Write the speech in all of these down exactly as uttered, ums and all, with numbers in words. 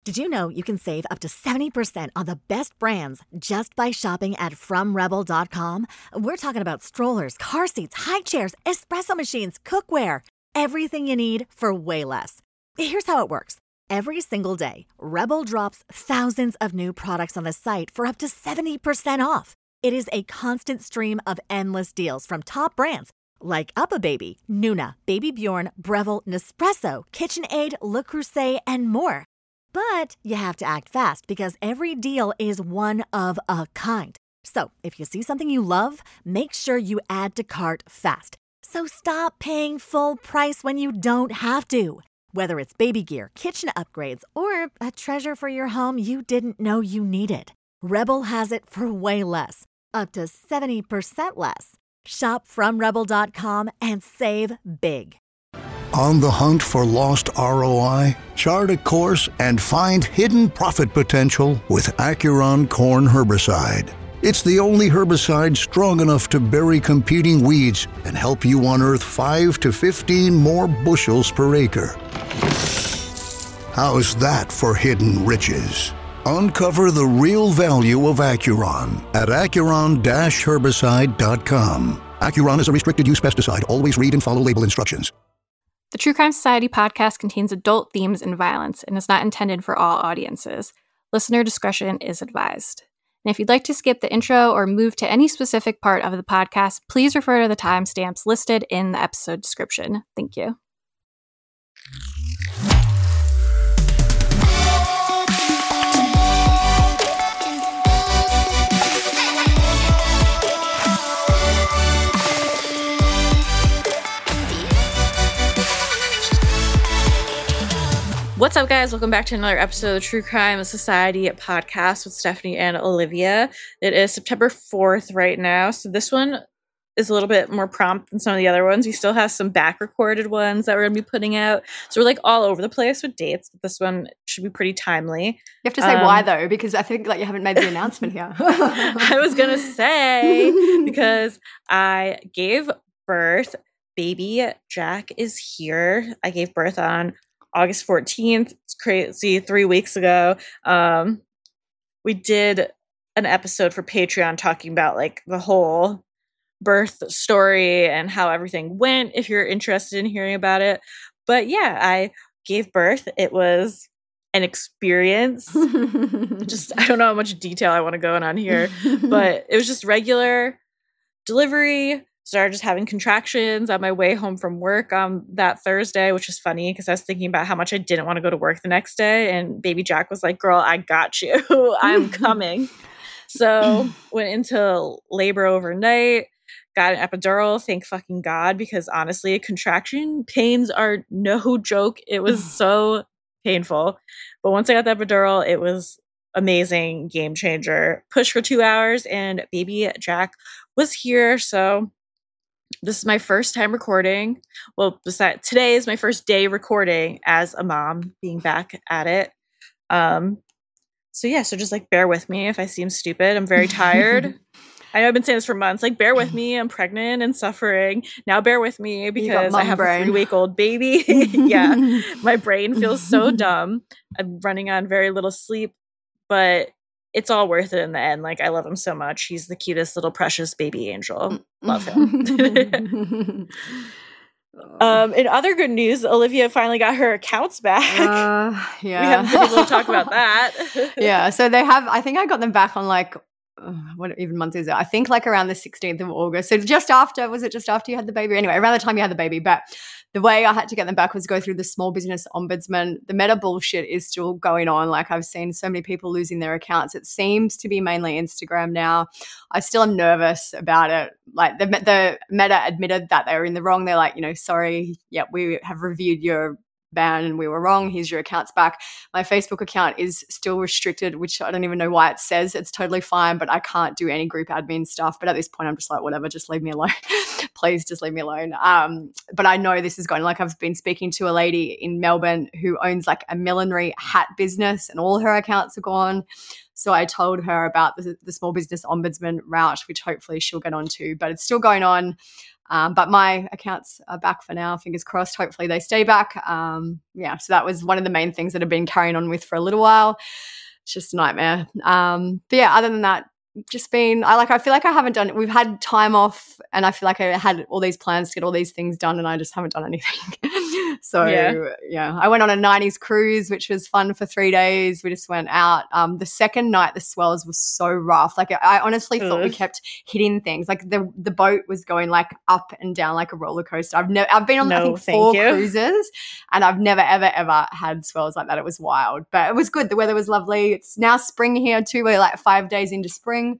Did you know you can save up to seventy percent on the best brands just by shopping at from rebel dot com? We're talking about strollers, car seats, high chairs, espresso machines, cookware, everything you need for way less. Here's how it works. Every single day, Rebel drops thousands of new products on the site for up to seventy percent off. It is a constant stream of endless deals from top brands like UPPAbaby, Nuna, Baby Bjorn, Breville, Nespresso, KitchenAid, Le Creuset, and more. But you have to act fast because every deal is one of a kind. So if you see something you love, make sure you add to cart fast. So stop paying full price when you don't have to. Whether it's baby gear, kitchen upgrades, or a treasure for your home you didn't know you needed, Rebel has it for way less, up to seventy percent less. Shop from rebel dot com and save big. On the hunt for lost R O I? Chart a course and find hidden profit potential with Acuron Corn Herbicide. It's the only herbicide strong enough to bury competing weeds and help you unearth five to fifteen more bushels per acre. How's that for hidden riches? Uncover the real value of Acuron at acuron dash herbicide dot com. Acuron is a restricted use pesticide. Always read and follow label instructions. The True Crime Society podcast contains adult themes and violence and is not intended for all audiences. Listener discretion is advised. And if you'd like to skip the intro or move to any specific part of the podcast, please refer to the timestamps listed in the episode description. Thank you. What's up, guys? Welcome back to another episode of the True Crime Society podcast with Stephanie and Olivia. It is September fourth right now, so this one is a little bit more prompt than some of the other ones. We still have some back-recorded ones that we're going to be putting out, so we're like all over the place with dates, but this one should be pretty timely. You have to say um, why, though, because I think like you haven't made the announcement here. I was going to say, because I gave birth. Baby Jack is here. I gave birth on August fourteenth. It's crazy. Three weeks ago. Um, we did an episode for Patreon talking about like the whole birth story and how everything went, if you're interested in hearing about it. But yeah, I gave birth. It was an experience. Just, I don't know how much detail I want to go in on here, but it was just regular delivery. Started just having contractions on my way home from work on that Thursday, which is funny because I was thinking about how much I didn't want to go to work the next day. And baby Jack was like, girl, I got you. I'm coming. So went into labor overnight, got an epidural. Thank fucking God, because honestly, contraction pains are no joke. It was so painful. But once I got the epidural, it was amazing, game changer. Push for two hours and baby Jack was here. So this is my first time recording. Well, besides, today is my first day recording as a mom, being back at it. Um, so yeah, so just like bear with me if I seem stupid. I'm very tired. I know I've been saying this for months. Like, bear with me. I'm pregnant and suffering. Now bear with me because I have brain. a three-week-old baby. Yeah, my brain feels so dumb. I'm running on very little sleep, but it's all worth it in the end. Like, I love him so much. He's the cutest little precious baby angel. Love him. um, in other good news, Olivia finally got her accounts back. Uh, yeah. We haven't been able to talk about that. Yeah. So they have, I think I got them back on like, uh, what even month is it? I think like around the sixteenth of August. So just after, was it just after you had the baby? Anyway, around the time you had the baby. But the way I had to get them back was go through the Small Business Ombudsman. The Meta bullshit is still going on. Like, I've seen so many people losing their accounts. It seems to be mainly Instagram now. I still am nervous about it. Like, the, the Meta admitted that they were in the wrong. They're like, you know, sorry, yeah, we have reviewed your ban and we were wrong. Here's your accounts back. My Facebook account is still restricted, which I don't even know why it says. It's totally fine, but I can't do any group admin stuff. But at this point, I'm just like, whatever, just leave me alone. Please just leave me alone. Um, but I know this is going, like, I've been speaking to a lady in Melbourne who owns like a millinery hat business and all her accounts are gone. So I told her about the, the Small Business Ombudsman route, which hopefully she'll get onto, but it's still going on. Um, but my accounts are back for now, fingers crossed. Hopefully they stay back. Um, yeah, so that was one of the main things that I've been carrying on with for a little while. It's just a nightmare. Um, but yeah, other than that, just been, I like, I feel like I haven't done, we've had time off and I feel like I had all these plans to get all these things done and I just haven't done anything. So yeah. yeah, I went on a nineties cruise, which was fun for three days. We just went out. Um, the second night, the swells was so rough. Like I honestly Ugh. thought we kept hitting things. Like the the boat was going like up and down like a roller coaster. I've never, I've been on no, I think four you. cruises, and I've never ever ever had swells like that. It was wild, but it was good. The weather was lovely. It's now spring here too. We're like five days into spring.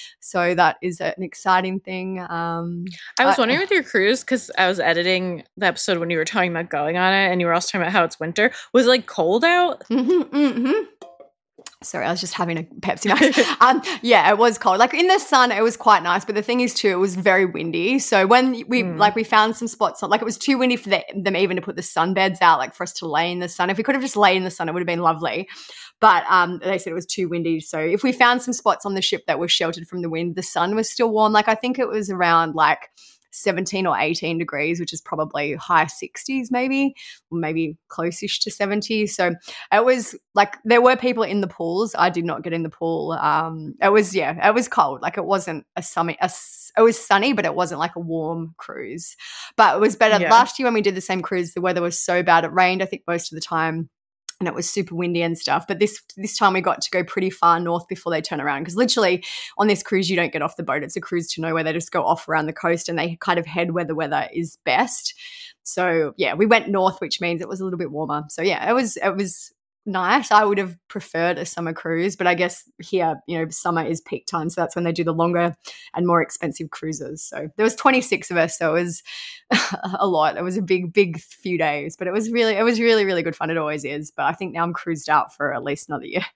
So that is an exciting thing. Um, I was wondering with your cruise, because I was editing the episode when you were talking about going on it and you were also talking about how it's winter. Was it like cold out? Mm-hmm, mm-hmm. Sorry, I was just having a Pepsi Max. um, yeah, it was cold. Like in the sun, it was quite nice. But the thing is too, it was very windy. So when we mm. like we found some spots, like it was too windy for the, them even to put the sunbeds out, like for us to lay in the sun. If we could have just lay in the sun, it would have been lovely. But um, they said it was too windy. So if we found some spots on the ship that were sheltered from the wind, the sun was still warm. Like I think it was around like seventeen or eighteen degrees, which is probably high sixties maybe, or maybe close-ish to seventy. So it was like there were people in the pools. I did not get in the pool. Um, it was, yeah, it was cold. Like it wasn't a sunny, a, it was sunny, but it wasn't like a warm cruise. But it was better. Yeah. Last year when we did the same cruise, the weather was so bad. It rained, I think, most of the time. And it was super windy and stuff. But this this time we got to go pretty far north before they turn around, because literally on this cruise you don't get off the boat. It's a cruise to nowhere. They just go off around the coast and they kind of head where the weather is best. So, yeah, we went north, which means it was a little bit warmer. So, yeah, it was it was nice. I would have preferred a summer cruise, but I guess here, you know, summer is peak time. So that's when they do the longer and more expensive cruises. So there was twenty-six of us. So it was a lot. It was a big, big few days, but it was really, it was really, really good fun. It always is. But I think now I'm cruised out for at least another year.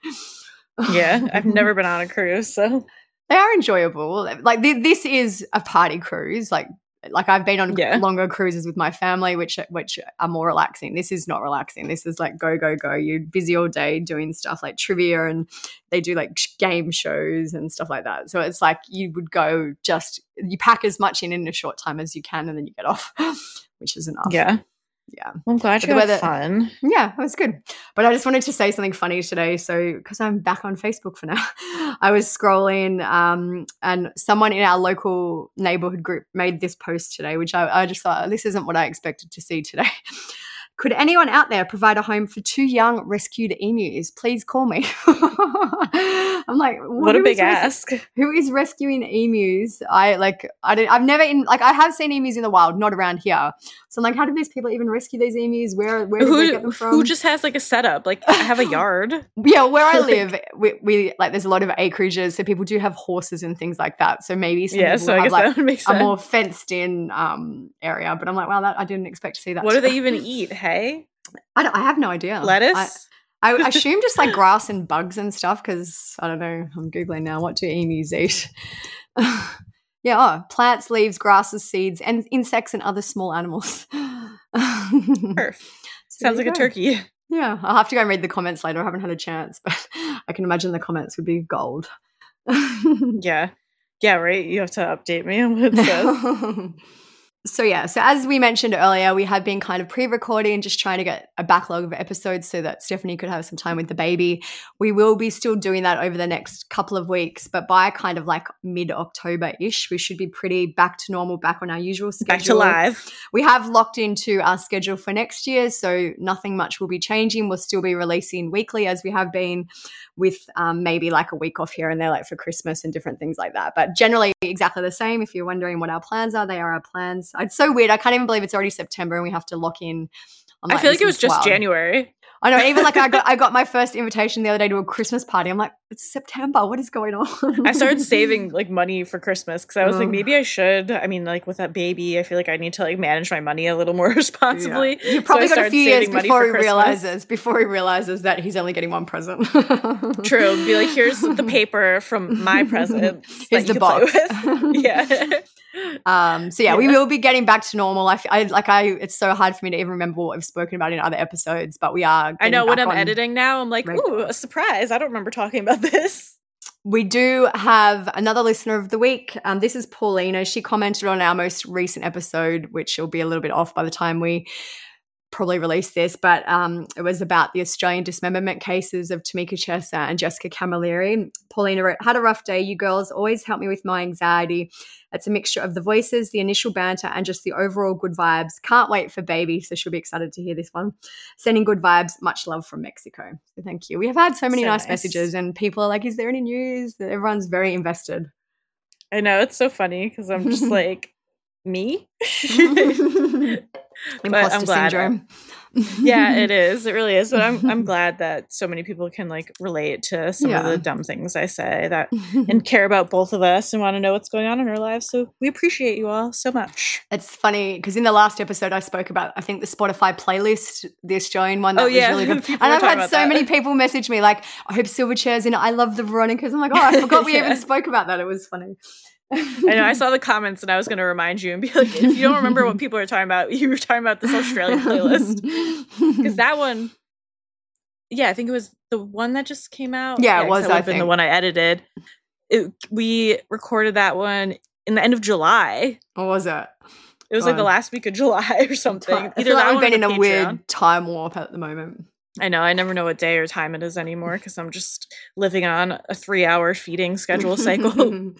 Yeah. I've never been on a cruise. So they are enjoyable. Like th- this is a party cruise. Like, Like I've been on yeah. longer cruises with my family, which which are more relaxing. This is not relaxing. This is like go, go, go. You're busy all day doing stuff like trivia, and they do like game shows and stuff like that. So it's like you would go just – you pack as much in in a short time as you can and then you get off, which is enough. Yeah. Yeah. I'm glad you had fun. Yeah, it was good. But I just wanted to say something funny today. So because I'm back on Facebook for now, I was scrolling um, and someone in our local neighborhood group made this post today, which I, I just thought, this isn't what I expected to see today. Could anyone out there provide a home for two young rescued emus? Please call me. I'm like, what a big ask. Res- who is rescuing emus? I like, I don't, I've never in like, I have seen emus in the wild, not around here. So I'm like, how do these people even rescue these emus? Where, where do who, they get them from? Who just has like a setup? Like, I have a yard. Yeah, where I live, we, we like, there's a lot of acreages, so people do have horses and things like that. So maybe some yeah, people so I have guess like that would make a sense. more fenced in um area. But I'm like, wow, that I didn't expect to see that. What do they even eat? Hey, I, don't, I have no idea. Lettuce. I, I assume just like grass and bugs and stuff, because I don't know. I'm Googling now. What do emus eat? yeah, oh, plants, leaves, grasses, seeds, and insects and other small animals. Perf. So sounds like go. a turkey. Yeah, I'll have to go and read the comments later. I haven't had a chance, but I can imagine the comments would be gold. yeah. Yeah, right. You have to update me on what it says. So yeah, so as we mentioned earlier, we have been kind of pre-recording, just trying to get a backlog of episodes so that Stephanie could have some time with the baby. We will be still doing that over the next couple of weeks, but by kind of like mid-October-ish, we should be pretty back to normal, back on our usual schedule. Back to live. We have locked into our schedule for next year, so nothing much will be changing. We'll still be releasing weekly as we have been, with um, maybe like a week off here and there, like for Christmas and different things like that. But generally exactly the same. If you're wondering what our plans are, they are our plans. It's so weird. I can't even believe it's already September and we have to lock in. I'm I like, feel like it was just wild. January. I know. Even like I got I got my first invitation the other day to a Christmas party. I'm like, it's September. What is going on? I started saving like money for Christmas because I was oh. like, maybe I should. I mean, like with that baby, I feel like I need to like manage my money a little more responsibly. Yeah. You've probably so got a few years before he realizes before he realizes that he's only getting one present. True. Be like, here's the paper from my present. Here's the box. yeah. Um, so yeah, yeah, we will be getting back to normal. I, I like I. It's so hard for me to even remember what we've spoken about in other episodes, but we are. I know when I'm editing now, I'm like, regular. Ooh, a surprise! I don't remember talking about this. We do have another listener of the week. Um, this is Paulina. She commented on our most recent episode, which will be a little bit off by the time we probably release this, but um, it was about the Australian dismemberment cases of Tamika Chesser and Jessica Camilleri. Paulina wrote, had a rough day. You girls always help me with my anxiety. It's a mixture of the voices, the initial banter, and just the overall good vibes. Can't wait for baby, so she'll be excited to hear this one. Sending good vibes. Much love from Mexico. So thank you. We have had so many so nice, nice messages, and people are like, is there any news? Everyone's very invested. I know. It's so funny because I'm just like, me? Imposter syndrome. Yeah, it is. It really is. But I'm I'm glad that so many people can like relate to some yeah. of the dumb things I say that and care about both of us and want to know what's going on in our lives. So we appreciate you all so much. It's funny because in the last episode I spoke about, I think, the Spotify playlist, the Australian one that oh, was yeah. really good. And I've had so that. many people message me like, I hope Silverchair's in it. I love the Veronicas. I'm like, oh, I forgot we yeah. even spoke about that. It was funny. I know. I saw the comments and I was going to remind you and be like, if you don't remember what people are talking about, you were talking about this Australian playlist. Because that one, yeah, I think it was the one that just came out. Yeah, yeah it was, that I think. the one I edited. It, we recorded that one in the end of July. What was it? It was God. like the last week of July or something. I Either feel like that we've been in a Patreon. weird time warp at the moment. I know. I never know what day or time it is anymore because I'm just living on a three-hour feeding schedule cycle.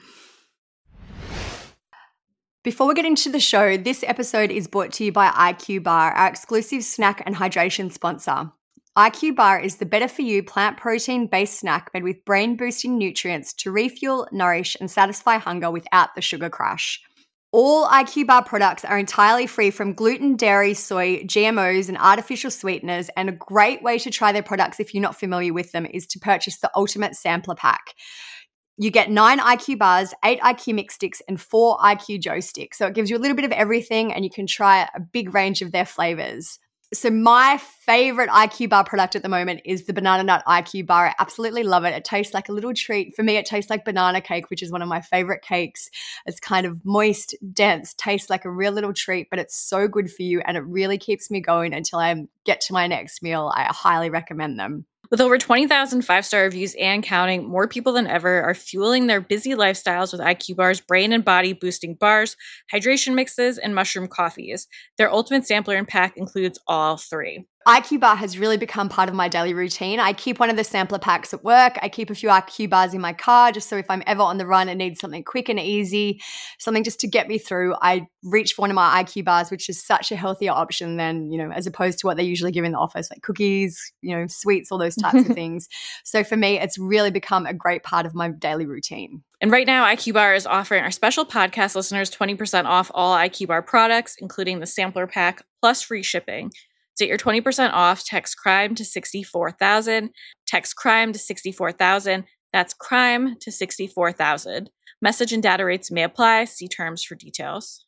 Before we get into the show, this episode is brought to you by I Q Bar, our exclusive snack and hydration sponsor. I Q Bar is the better-for-you plant protein-based snack made with brain-boosting nutrients to refuel, nourish, and satisfy hunger without the sugar crash. All I Q Bar products are entirely free from gluten, dairy, soy, G M Os, and artificial sweeteners, and a great way to try their products if you're not familiar with them is to purchase the Ultimate Sampler Pack. You get nine I Q bars, eight I Q mix sticks, and four I Q Joe sticks. So it gives you a little bit of everything and you can try a big range of their flavors. So my favorite I Q bar product at the moment is the Banana Nut I Q bar. I absolutely love it. It tastes like a little treat. For me, it tastes like banana cake, which is one of my favorite cakes. It's kind of moist, dense, tastes like a real little treat, but it's so good for you and it really keeps me going until I get to my next meal. I highly recommend them. With over twenty thousand five-star reviews and counting, more people than ever are fueling their busy lifestyles with I Q Bar's brain and body boosting bars, hydration mixes, and mushroom coffees. Their ultimate sampler and pack includes all three. I Q Bar has really become part of my daily routine. I keep one of the sampler packs at work. I keep a few I Q bars in my car just so if I'm ever on the run and need something quick and easy, something just to get me through, I reach for one of my I Q bars, which is such a healthier option than, you know, as opposed to what they usually give in the office, like cookies, you know, sweets, all those types of things. So for me, it's really become a great part of my daily routine. And right now, I Q Bar is offering our special podcast listeners twenty percent off all I Q Bar products, including the sampler pack, plus free shipping. To get your twenty percent off, text CRIME to sixty-four thousand. Text CRIME to sixty-four thousand. That's CRIME to sixty-four thousand. Message and data rates may apply. See terms for details.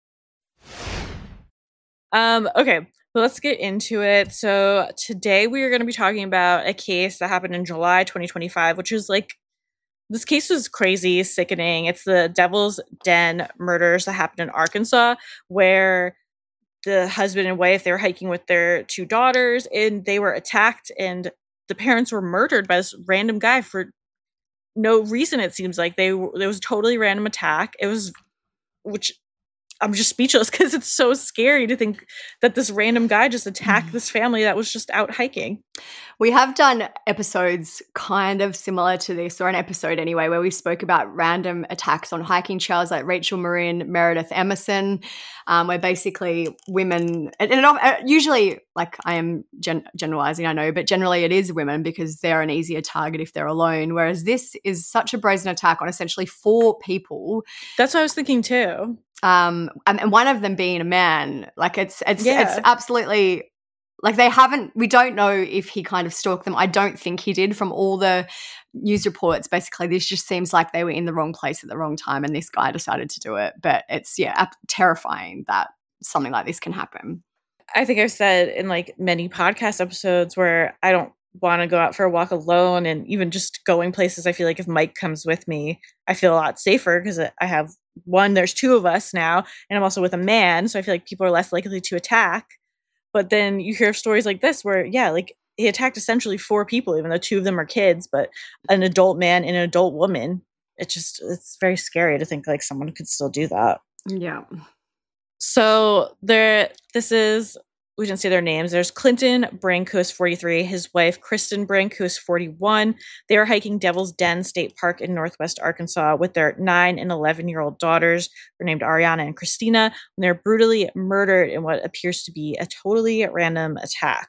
Um, okay, well, let's get into it. So today we are going to be talking about a case that happened in July twenty twenty-five, which is like, this case was crazy, sickening. It's the Devil's Den murders that happened in Arkansas, where the husband and wife, they were hiking with their two daughters and they were attacked and the parents were murdered by this random guy for no reason. It seems like they it was a totally random attack. It was, which I'm just speechless because it's so scary to think that this random guy just attacked this family that was just out hiking. We have done episodes kind of similar to this, or an episode anyway, where we spoke about random attacks on hiking trails like Rachel Marin, Meredith Emerson, um, where basically women, and, and usually, like I am gen- generalizing, I know, but generally it is women because they're an easier target if they're alone, whereas this is such a brazen attack on essentially four people. That's what I was thinking too. Um, and, and one of them being a man. Like it's it's yeah. it's absolutely. Like they haven't, we don't know if he kind of stalked them. I don't think he did from all the news reports. Basically, this just seems like they were in the wrong place at the wrong time and this guy decided to do it. But it's, yeah, terrifying that something like this can happen. I think I've said in like many podcast episodes where I don't want to go out for a walk alone, and even just going places, I feel like if Mike comes with me, I feel a lot safer because I have one, there's two of us now, and I'm also with a man. So I feel like people are less likely to attack. But then you hear stories like this where, yeah, like he attacked essentially four people, even though two of them are kids, but an adult man and an adult woman. It just, it's very scary to think like someone could still do that. Yeah. So there, this is, we didn't say their names. There's Clinton Brink, who is forty-three, his wife, Kristen Brink, who is forty-one. They are hiking Devil's Den State Park in Northwest Arkansas with their nine and eleven-year-old daughters, who are named Ariana and Christina, when they're brutally murdered in what appears to be a totally random attack.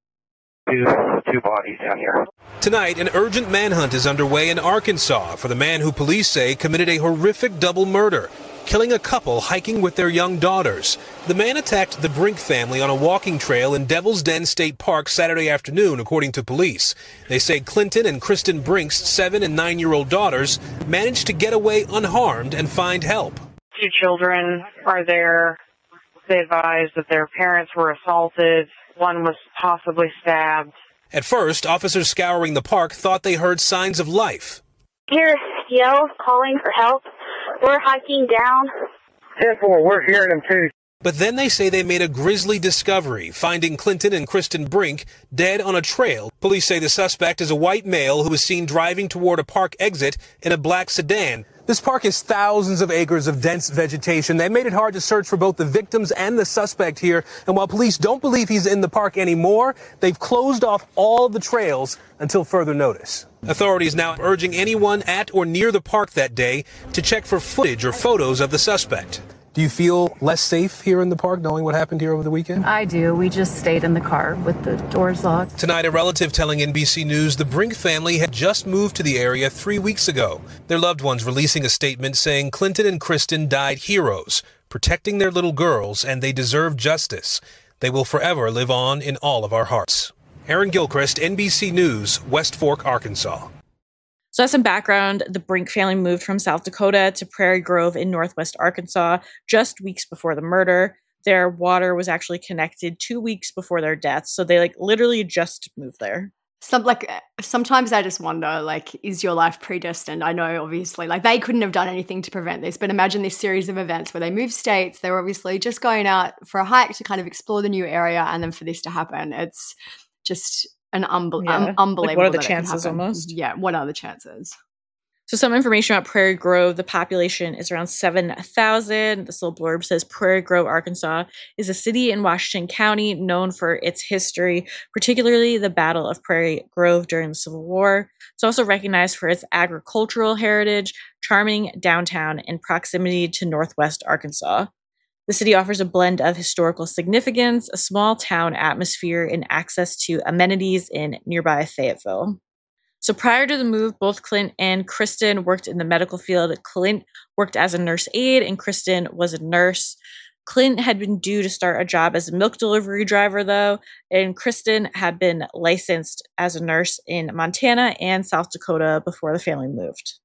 Two, two bodies down here. Tonight, an urgent manhunt is underway in Arkansas for the man who police say committed a horrific double murder, killing a couple hiking with their young daughters. The man attacked the Brink family on a walking trail in Devil's Den State Park Saturday afternoon, according to police. They say Clinton and Kristen Brink's seven and nine-year-old daughters managed to get away unharmed and find help. Two children are there. They advised that their parents were assaulted. One was possibly stabbed. At first, officers scouring the park thought they heard signs of life. Hear yells calling for help. We're hiking down. ten four, we're hearing them too. But then they say they made a grisly discovery, finding Clinton and Kristen Brink dead on a trail. Police say the suspect is a white male who was seen driving toward a park exit in a black sedan. This park is thousands of acres of dense vegetation. They made it hard to search for both the victims and the suspect here. And while police don't believe he's in the park anymore, they've closed off all the trails until further notice. Authorities now urging anyone at or near the park that day to check for footage or photos of the suspect. Do you feel less safe here in the park knowing what happened here over the weekend? I do. We just stayed in the car with the doors locked. Tonight, a relative telling N B C News the Brink family had just moved to the area three weeks ago. Their loved ones releasing a statement saying Clinton and Kristen died heroes, protecting their little girls, and they deserve justice. They will forever live on in all of our hearts. Aaron Gilchrist, N B C News, West Fork, Arkansas. So as some background, the Brink family moved from South Dakota to Prairie Grove in Northwest Arkansas just weeks before the murder. Their water was actually connected two weeks before their deaths. So they like literally just moved there. Some like sometimes I just wonder, like, is your life predestined? I know obviously like they couldn't have done anything to prevent this, but imagine this series of events where they moved states. They were obviously just going out for a hike to kind of explore the new area, and then for this to happen, it's just an unbe- yeah. um, unbelievable. Like what are the that chances almost? Yeah, what are the chances? So some information about Prairie Grove. The population is around seven thousand. This little blurb says Prairie Grove, Arkansas is a city in Washington County known for its history, particularly the Battle of Prairie Grove during the Civil War. It's also recognized for its agricultural heritage, charming downtown, and proximity to Northwest Arkansas. The city offers a blend of historical significance, a small town atmosphere, and access to amenities in nearby Fayetteville. So prior to the move, both Clint and Kristen worked in the medical field. Clint worked as a nurse aide and Kristen was a nurse. Clint had been due to start a job as a milk delivery driver, though, and Kristen had been licensed as a nurse in Montana and South Dakota before the family moved.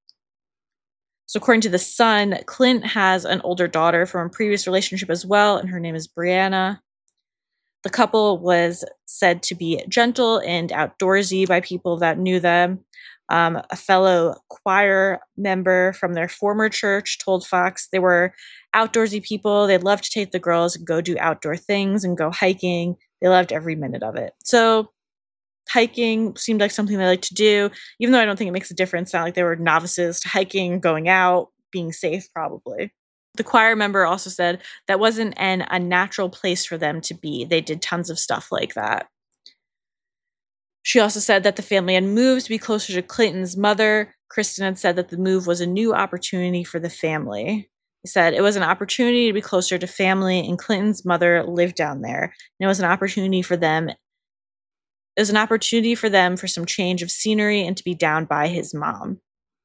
So according to The Sun, Clint has an older daughter from a previous relationship as well, and her name is Brianna. The couple was said to be gentle and outdoorsy by people that knew them. Um, a fellow choir member from their former church told Fox they were outdoorsy people. They loved to take the girls and go do outdoor things and go hiking. They loved every minute of it. So hiking seemed like something they liked to do, even though I don't think it makes a difference. It's not like they were novices to hiking, going out, being safe, probably. The choir member also said that wasn't an unnatural place for them to be. They did tons of stuff like that. She also said that the family had moved to be closer to Clinton's mother. Kristen had said that the move was a new opportunity for the family. He said it was an opportunity to be closer to family, and Clinton's mother lived down there. And it was an opportunity for them. It was an opportunity for them for some change of scenery and to be down by his mom.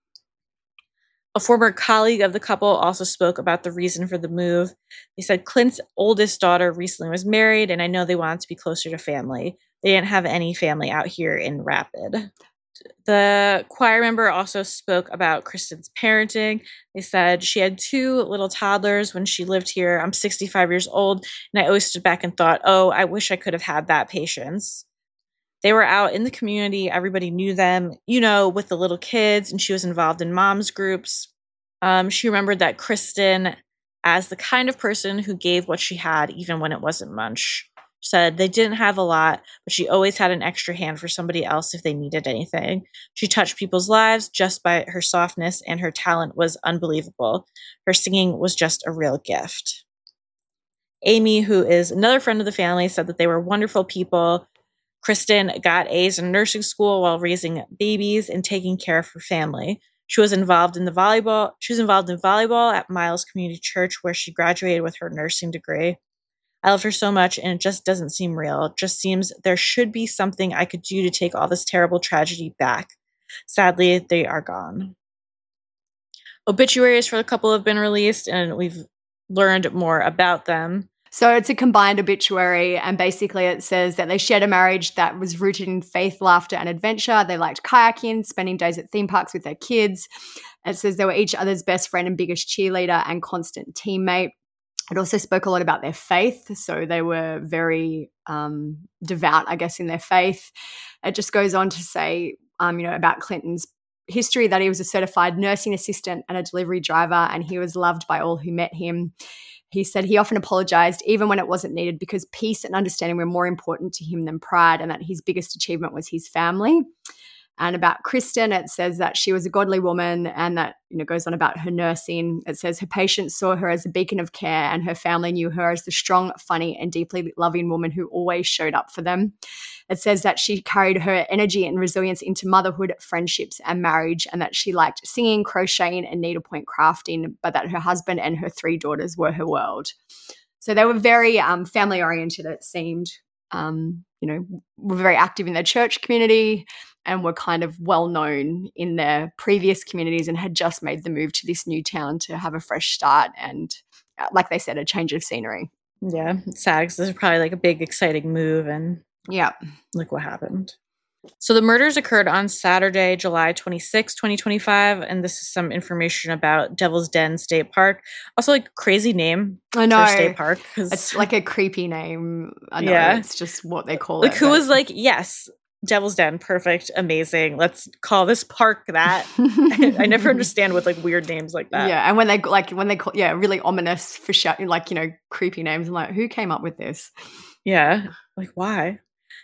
A former colleague of the couple also spoke about the reason for the move. They said Clint's oldest daughter recently was married, and I know they wanted to be closer to family. They didn't have any family out here in Rapid. The choir member also spoke about Kristen's parenting. They said she had two little toddlers when she lived here. I'm sixty-five years old, and I always stood back and thought, oh, I wish I could have had that patience. They were out in the community. Everybody knew them, you know, with the little kids, and she was involved in moms groups. Um, she remembered that Kristen as the kind of person who gave what she had, even when it wasn't much. She said they didn't have a lot, but she always had an extra hand for somebody else if they needed anything. She touched people's lives just by her softness, and her talent was unbelievable. Her singing was just a real gift. Amy, who is another friend of the family, said that they were wonderful people. Kristen got A's in nursing school while raising babies and taking care of her family. She was involved in the volleyball. She was involved in volleyball at Miles Community Church, where she graduated with her nursing degree. I love her so much, and it just doesn't seem real. It just seems there should be something I could do to take all this terrible tragedy back. Sadly, they are gone. Obituaries for the couple have been released, and we've learned more about them. So it's a combined obituary, and basically it says that they shared a marriage that was rooted in faith, laughter, and adventure. They liked kayaking, spending days at theme parks with their kids. It says they were each other's best friend and biggest cheerleader and constant teammate. It also spoke a lot about their faith, so they were very um, devout, I guess, in their faith. It just goes on to say, um, you know, about Clinton's history, that he was a certified nursing assistant and a delivery driver, and he was loved by all who met him. He said he often apologized even when it wasn't needed because peace and understanding were more important to him than pride, and that his biggest achievement was his family. And about Kristen, it says that she was a godly woman, and that, you know, goes on about her nursing. It says her patients saw her as a beacon of care, and her family knew her as the strong, funny, and deeply loving woman who always showed up for them. It says that she carried her energy and resilience into motherhood, friendships, and marriage, and that she liked singing, crocheting, and needlepoint crafting, but that her husband and her three daughters were her world. So they were very um, family-oriented, it seemed. Um, you know, were very active in their church community and were kind of well-known in their previous communities and had just made the move to this new town to have a fresh start and, like they said, a change of scenery. Yeah, it's sad because this is probably like a big, exciting move, and yeah, look what happened. So the murders occurred on Saturday, July twenty-sixth, twenty twenty-five, and this is some information about Devil's Den State Park. Also, like, crazy name I know. for State Park. It's like a creepy name. I know. Yeah. It's just what they call like, it. Like, who was like, yes, Devil's Den, perfect, amazing. Let's call this park that. I never understand with like weird names like that. Yeah, and when they like when they call yeah, really ominous for show, like, you know, creepy names. I'm like, who came up with this? Yeah, like why?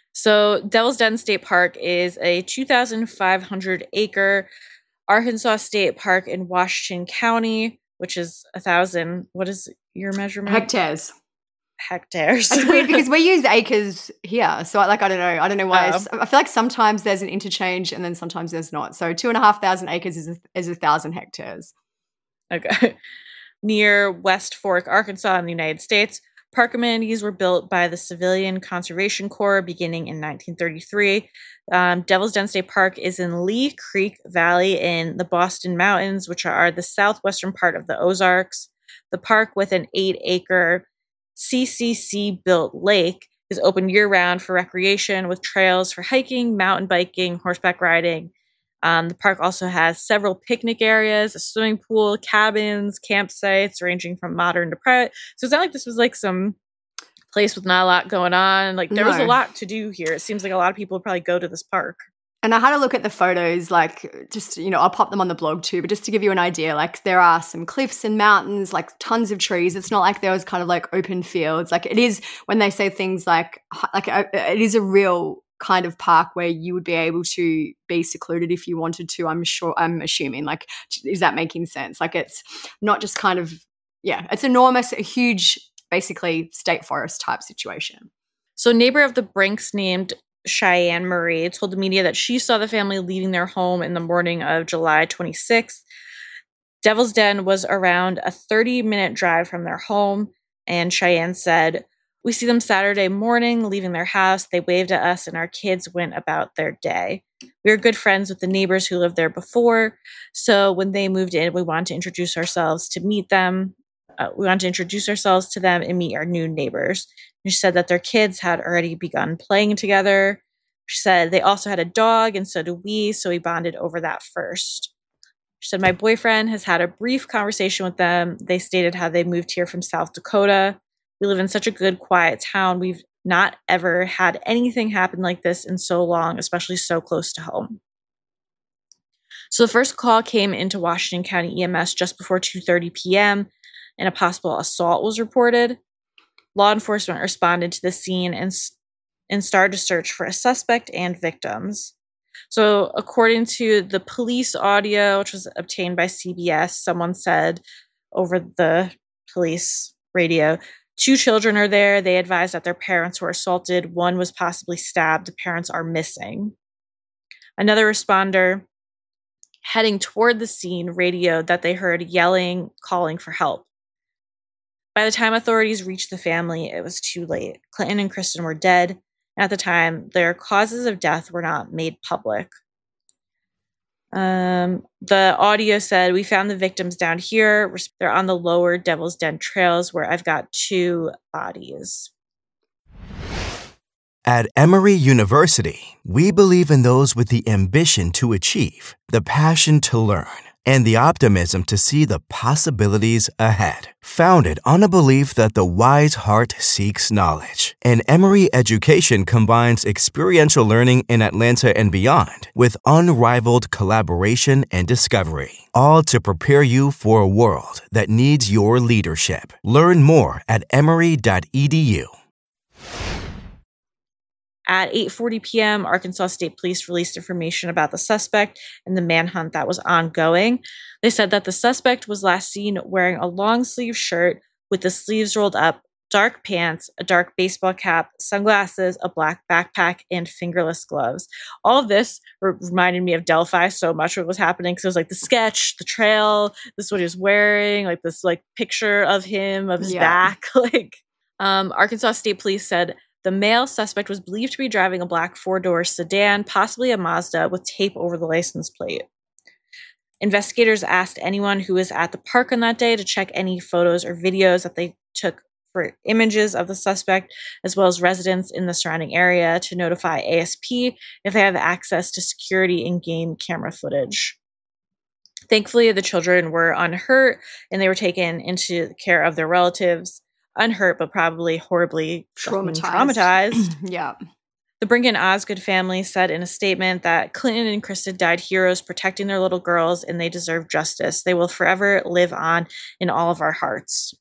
So Devil's Den State Park is a two thousand five hundred acre Arkansas State Park in Washington County, which is a thousand. What is your measurement? Hectares. Hectares. It's weird because we use acres here. So like, I don't know. I don't know why. Oh. I feel like sometimes there's an interchange and then sometimes there's not. So two and a half thousand acres is a, is a thousand hectares. Okay. Near West Fork, Arkansas in the United States. Park amenities were built by the Civilian Conservation Corps beginning in nineteen thirty-three. Um, Devil's Den State Park is in Lee Creek Valley in the Boston Mountains, which are the southwestern part of the Ozarks. The park, with an eight-acre C C C-built lake, is open year-round for recreation with trails for hiking, mountain biking, horseback riding. Um, the park also has several picnic areas, a swimming pool, cabins, campsites ranging from modern to private. So it's not like this was like some place with not a lot going on. Like there No. was a lot to do here. It seems like a lot of people would probably go to this park. And I had a look at the photos, like just, you know, I'll pop them on the blog too, but just to give you an idea, like there are some cliffs and mountains, like tons of trees. It's not like there was kind of like open fields. Like it is, when they say things like, like uh, it is a real kind of park where you would be able to be secluded if you wanted to. I'm sure, I'm assuming, like, is that making sense? Like it's not just kind of, yeah, it's enormous, a huge, basically state forest type situation. So a neighbor of the Brinks named Cheyenne Marie told the media that she saw the family leaving their home in the morning of July twenty-sixth. Devil's Den was around a thirty-minute drive from their home, and Cheyenne said, "We see them Saturday morning leaving their house. They waved at us, and our kids went about their day. We were good friends with the neighbors who lived there before, so when they moved in, we wanted to introduce ourselves to meet them. Uh, we wanted to introduce ourselves to them and meet our new neighbors." She said that their kids had already begun playing together. She said they also had a dog, and so do we, so we bonded over that first. She said, "My boyfriend has had a brief conversation with them. They stated how they moved here from South Dakota. We live in such a good, quiet town. We've not ever had anything happen like this in so long, especially so close to home." So the first call came into Washington County E M S just before two thirty p.m., and a possible assault was reported. law enforcement responded to the scene and, and started to search for a suspect and victims. So according to the police audio, which was obtained by C B S, someone said over the police radio, two children are there. They advised that their parents were assaulted. One was possibly stabbed. The parents are missing. Another responder heading toward the scene radioed that they heard yelling, calling for help. By the time authorities reached the family, it was too late. Clinton and Kristen were dead, and at the time, their causes of death were not made public. Um, the audio said, "We found the victims down here. They're on the lower Devil's Den trails where I've got two bodies." At Emory University, we believe in those with the ambition to achieve, the passion to learn, and the optimism to see the possibilities ahead. Founded on a belief that the wise heart seeks knowledge, and Emory education combines experiential learning in Atlanta and beyond with unrivaled collaboration and discovery, all to prepare you for a world that needs your leadership. Learn more at emory dot e d u. At eight forty p.m., Arkansas State Police released information about the suspect and the manhunt that was ongoing. They said that the suspect was last seen wearing a long-sleeve shirt with the sleeves rolled up, dark pants, a dark baseball cap, sunglasses, a black backpack, and fingerless gloves. All of this re- reminded me of Delphi so much what was happening, because it was like the sketch, the trail, this is what he was wearing, like this like picture of him, of his Yeah. back. like um, Arkansas State Police said the male suspect was believed to be driving a black four-door sedan, possibly a Mazda, with tape over the license plate. Investigators asked anyone who was at the park on that day to check any photos or videos that they took for images of the suspect, as well as residents in the surrounding area, to notify A S P if they have access to security in-game camera footage. Thankfully, the children were unhurt, and they were taken into the care of their relatives. Unhurt, but probably horribly Traumatized. traumatized. Yeah. The Brink and Osgood family said in a statement that Clinton and Kristen died heroes protecting their little girls, and they deserve justice. They will forever live on in all of our hearts.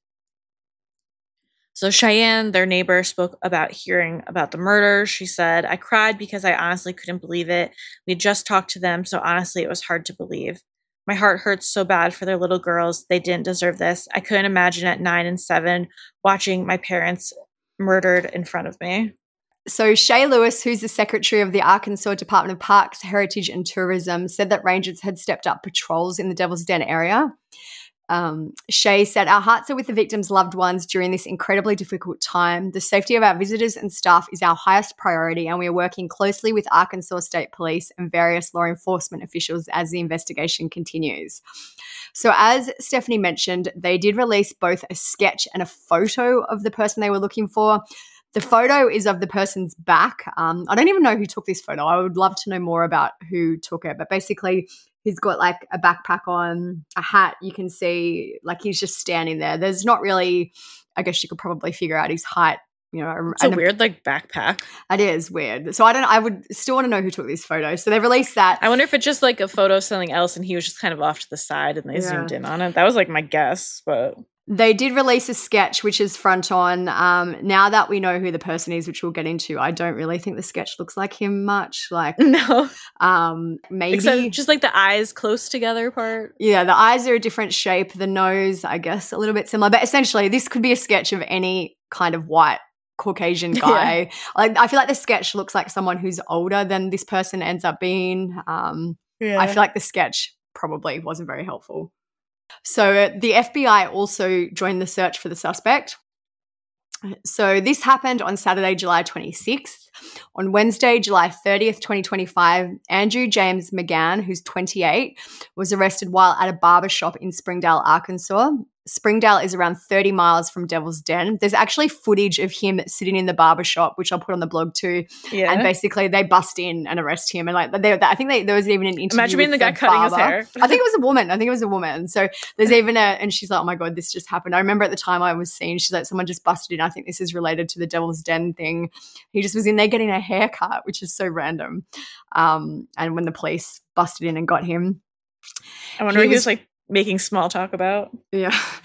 So Cheyenne, their neighbor, spoke about hearing about the murder. She said, "I cried because I honestly couldn't believe it. We had just talked to them, so honestly it was hard to believe. My heart hurts so bad for their little girls. They didn't deserve this. I couldn't imagine at nine and seven watching my parents murdered in front of me." So Shay Lewis, who's the secretary of the Arkansas Department of Parks, Heritage and Tourism, said that rangers had stepped up patrols in the Devil's Den area. Um, Shay said, "Our hearts are with the victims' loved ones during this incredibly difficult time. The safety of our visitors and staff is our highest priority, and we are working closely with Arkansas State Police and various law enforcement officials as the investigation continues." So as Stephanie mentioned, they did release both a sketch and a photo of the person they were looking for. The photo is of the person's back. Um, I don't even know who took this photo. I would love to know more about who took it, but basically he's got like a backpack on, a hat. You can see like he's just standing there. There's not really, I guess you could probably figure out his height. You know, It's a weird like backpack. It is weird. So I don't. I would still want to know who took this photo. So they released that. I wonder if it's just like a photo of something else and he was just kind of off to the side and they Yeah. zoomed in on it. That was like my guess, but They did release a sketch, which is front on. Um, now that we know who the person is, which we'll get into, I don't really think the sketch looks like him much. Like, no, um, maybe except just like the eyes close together part. Yeah, the eyes are a different shape. The nose, I guess, a little bit similar. But essentially, this could be a sketch of any kind of white Caucasian guy. Yeah. Like, I feel like the sketch looks like someone who's older than this person ends up being. Um, Yeah. I feel like the sketch probably wasn't very helpful. So the F B I also joined the search for the suspect. So this happened on Saturday, July twenty-sixth. On Wednesday, July thirtieth, twenty twenty-five, Andrew James McGann, who's twenty-eight, was arrested while at a barber shop in Springdale, Arkansas. Springdale is around thirty miles from Devil's Den. There's actually footage of him sitting in the barber shop, which I'll put on the blog too. Yeah. And basically they bust in and arrest him. And like, they, I think they, there was even an interview. Imagine being with the guy cutting his barber. hair. I think it was a woman. I think it was a woman. So there's even a, and she's like, "Oh my God, this just happened." I remember at the time I was seeing, she's like, "Someone just busted in. I think this is related to the Devil's Den thing." He just was in there getting a haircut, which is so random. Um, and when the police busted in and got him, I wonder he what he was was- like making small talk about. yeah.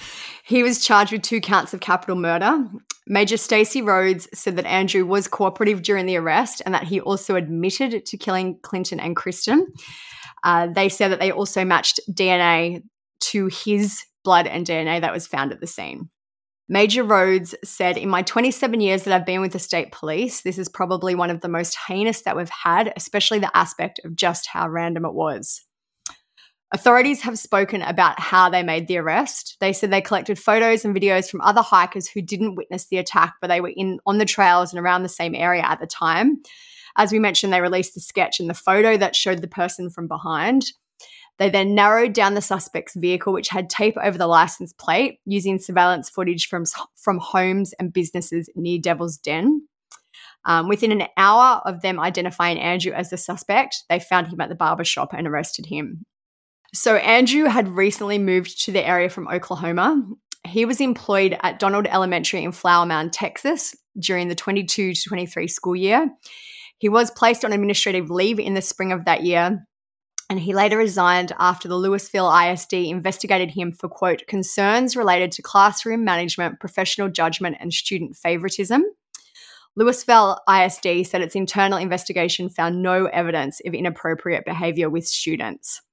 He was charged with two counts of capital murder. Major Stacey Rhodes said that Andrew was cooperative during the arrest and that he also admitted to killing Clinton and Kristen. Uh, they said that they also matched D N A to his blood and D N A that was found at the scene. Major Rhodes said, in my twenty-seven years that I've been with the state police, this is probably one of the most heinous that we've had, especially the aspect of just how random it was. Authorities have spoken about how they made the arrest. They said they collected photos and videos from other hikers who didn't witness the attack, but they were in on the trails and around the same area at the time. As we mentioned, they released the sketch and the photo that showed the person from behind. They then narrowed down the suspect's vehicle, which had tape over the license plate, using surveillance footage from, from homes and businesses near Devil's Den. Um, within an hour of them identifying Andrew as the suspect, they found him at the barber shop and arrested him. So Andrew had recently moved to the area from Oklahoma. He was employed at Donald Elementary in Flower Mound, Texas during the twenty-two to twenty-three school year. He was placed on administrative leave in the spring of that year, and he later resigned after the Louisville I S D investigated him for, quote, concerns related to classroom management, professional judgment, and student favoritism. Louisville I S D said its internal investigation found no evidence of inappropriate behavior with students.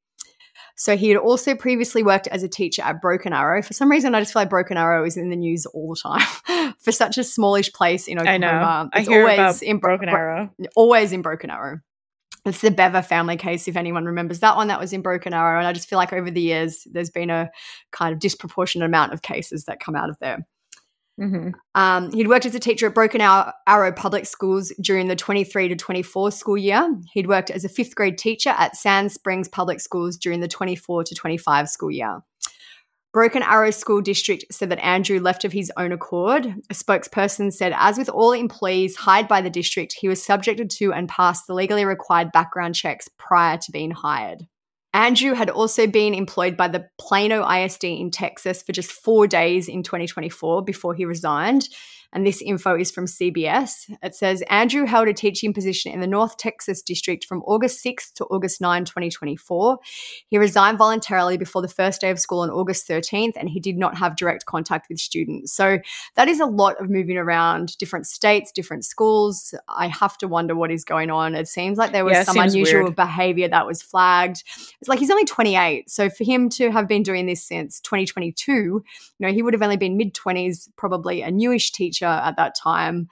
So he had also previously worked as a teacher at Broken Arrow. For some reason, I just feel like Broken Arrow is in the news all the time. For such a smallish place in Oklahoma, I know. It's I hear always about in Bro- Broken Arrow. Always in Broken Arrow. It's the Bever family case, if anyone remembers that one. That was in Broken Arrow. And I just feel like over the years, there's been a kind of disproportionate amount of cases that come out of there. Mm-hmm. Um, he'd worked as a teacher at Broken Arrow Public Schools during the twenty-three to twenty-four school year. He'd worked as a fifth grade teacher at Sand Springs Public Schools during the twenty-four to twenty-five school year. Broken Arrow School District said that Andrew left of his own accord. A spokesperson said, as with all employees hired by the district, he was subjected to and passed the legally required background checks prior to being hired. Andrew had also been employed by the Plano I S D in Texas for just four days in twenty twenty-four before he resigned. And this info is from C B S. It says, Andrew held a teaching position in the North Texas district from August sixth to August ninth, twenty twenty-four. He resigned voluntarily before the first day of school on August thirteenth, and he did not have direct contact with students. So that is a lot of moving around different states, different schools. I have to wonder what is going on. It seems like there was Yeah, some seems unusual weird. behavior that was flagged. It's like he's only twenty-eight. So for him to have been doing this since twenty twenty-two, you know, he would have only been mid-twenties, probably a newish teacher at that time.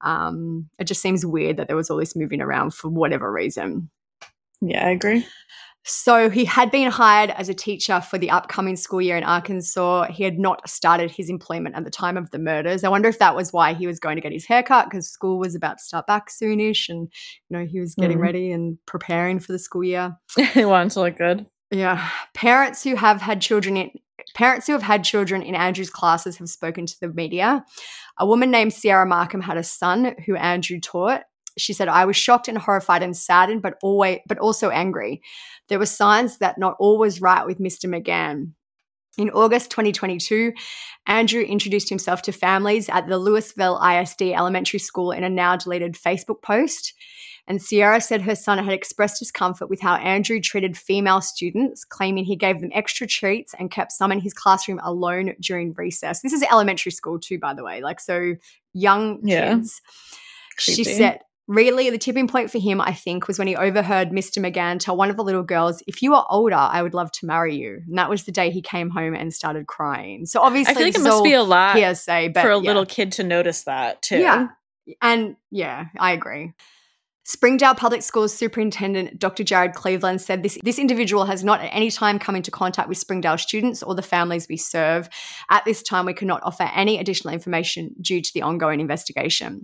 Um, it just seems weird that there was all this moving around for whatever reason. Yeah, I agree. So he had been hired as a teacher for the upcoming school year in Arkansas. He had not started his employment at the time of the murders. I wonder if that was why he was going to get his haircut, because school was about to start back soonish, and you know he was getting Mhm. ready and preparing for the school year. He wanted to look good. Yeah. Parents who have had children in parents who have had children in Andrew's classes have spoken to the media. A woman named Sierra Markham had a son who Andrew taught. She said, I was shocked and horrified and saddened, but always but also angry. There were signs that not all was right with Mister McGann. In August twenty twenty-two, Andrew introduced himself to families at the Louisville I S D Elementary School in a now deleted Facebook post. And Sierra said her son had expressed discomfort with how Andrew treated female students, claiming he gave them extra treats and kept some in his classroom alone during recess. This is elementary school too, by the way, like so young Yeah. kids. She Creepy. said, really, the tipping point for him, I think, was when he overheard Mister McGann tell one of the little girls, if you are older, I would love to marry you. And that was the day he came home and started crying. So obviously I feel like it this is must be all a lot hearsay, but for a yeah. little kid to notice that too. Yeah. And yeah, I agree. Springdale Public Schools Superintendent Doctor Jared Cleveland said this, this individual has not at any time come into contact with Springdale students or the families we serve. At this time, we cannot offer any additional information due to the ongoing investigation.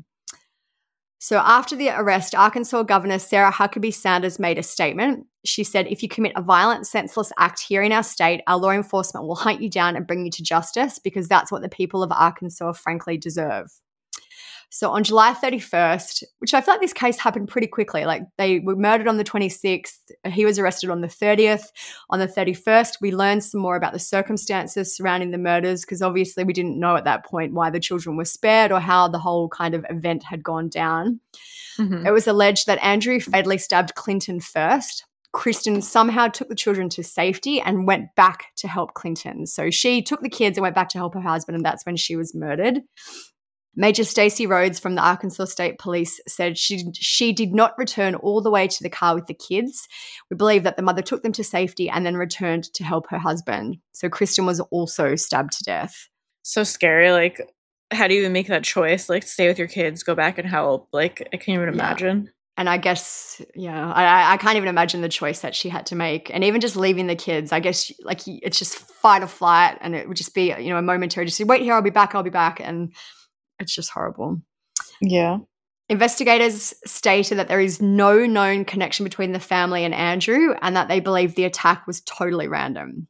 So after the arrest, Arkansas Governor Sarah Huckabee Sanders made a statement. She said, if you commit a violent, senseless act here in our state, our law enforcement will hunt you down and bring you to justice because that's what the people of Arkansas frankly deserve. So on July thirty-first, which I feel like this case happened pretty quickly, like they were murdered on the twenty-sixth, he was arrested on the thirtieth. On the thirty-first, we learned some more about the circumstances surrounding the murders because obviously we didn't know at that point why the children were spared or how the whole kind of event had gone down. Mhm. It was alleged that Andrew fatally stabbed Clinton first. Kristen somehow took the children to safety and went back to help Clinton. So she took the kids and went back to help her husband, and that's when she was murdered. Major Stacey Rhodes from the Arkansas State Police said she she did not return all the way to the car with the kids. We believe that the mother took them to safety and then returned to help her husband. So Kristen was also stabbed to death. So scary. Like, how do you even make that choice? Like, stay with your kids, go back and help. Like, I can't even imagine. Yeah. And I guess, yeah, I, I can't even imagine the choice that she had to make. And even just leaving the kids, I guess, like, it's just fight or flight, and it would just be, you know, a momentary, just say, wait here, I'll be back, I'll be back. And it's just horrible. Yeah. Investigators stated that there is no known connection between the family and Andrew, and that they believe the attack was totally random.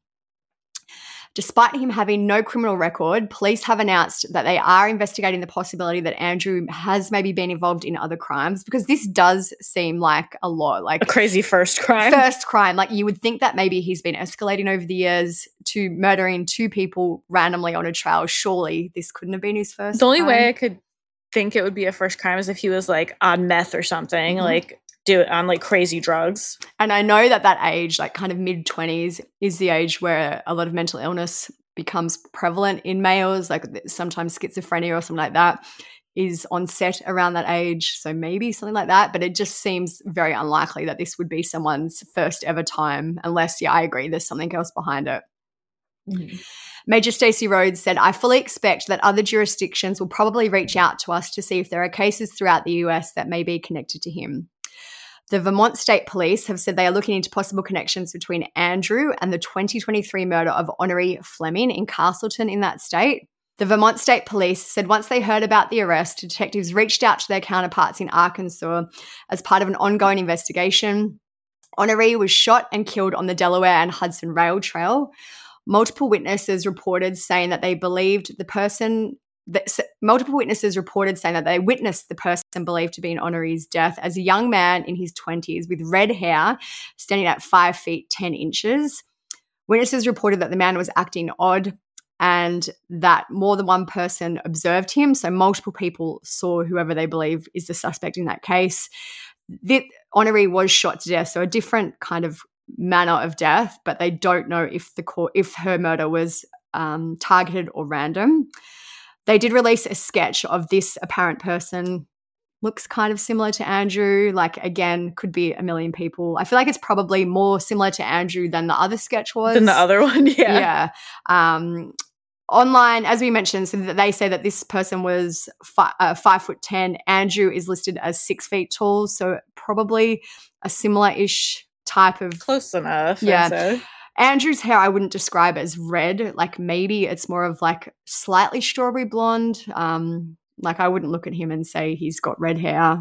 Despite him having no criminal record, police have announced that they are investigating the possibility that Andrew has maybe been involved in other crimes, because this does seem like a lot. Like a crazy first crime. First crime. Like, you would think that maybe he's been escalating over the years to murdering two people randomly on a trail. Surely this couldn't have been his first The only crime. way I could think it would be a first crime is if he was like on meth or something, mm-hmm. like do it on like crazy drugs. And I know that that age, like kind of mid twenties, is the age where a lot of mental illness becomes prevalent in males, like sometimes schizophrenia or something like that is on set around that age. So maybe something like that, but it just seems very unlikely that this would be someone's first ever time, unless, yeah, I agree, there's something else behind it. Mm-hmm. Major Stacey Rhodes said, I fully expect that other jurisdictions will probably reach out to us to see if there are cases throughout the U S that may be connected to him. The Vermont State Police have said they are looking into possible connections between Andrew and the twenty twenty-three murder of Honoree Fleming in Castleton in that state. The Vermont State Police said once they heard about the arrest, detectives reached out to their counterparts in Arkansas as part of an ongoing investigation. Honoree was shot and killed on the Delaware and Hudson Rail Trail. Multiple witnesses reported saying that they believed the person That, multiple witnesses reported saying that they witnessed the person believed to be in Honoree's death as a young man in his twenties with red hair, standing at five feet ten inches. Witnesses reported that the man was acting odd and that more than one person observed him. So multiple people saw whoever they believe is the suspect in that case. The, Honoree was shot to death, so a different kind of manner of death, but they don't know if the court, if her murder was um, targeted or random. They did release a sketch of this apparent person. Looks kind of similar to Andrew. Like, again, could be a million people. I feel like it's probably more similar to Andrew than the other sketch was. Than the other one, yeah. Yeah. Um, online, as we mentioned, so that they say that this person was fi- uh, five foot ten. Andrew is listed as six feet tall, so probably a similar-ish type of... Close enough. Yeah. So. Andrew's hair I wouldn't describe as red. Like, maybe it's more of like slightly strawberry blonde. Um, like, I wouldn't look at him and say he's got red hair.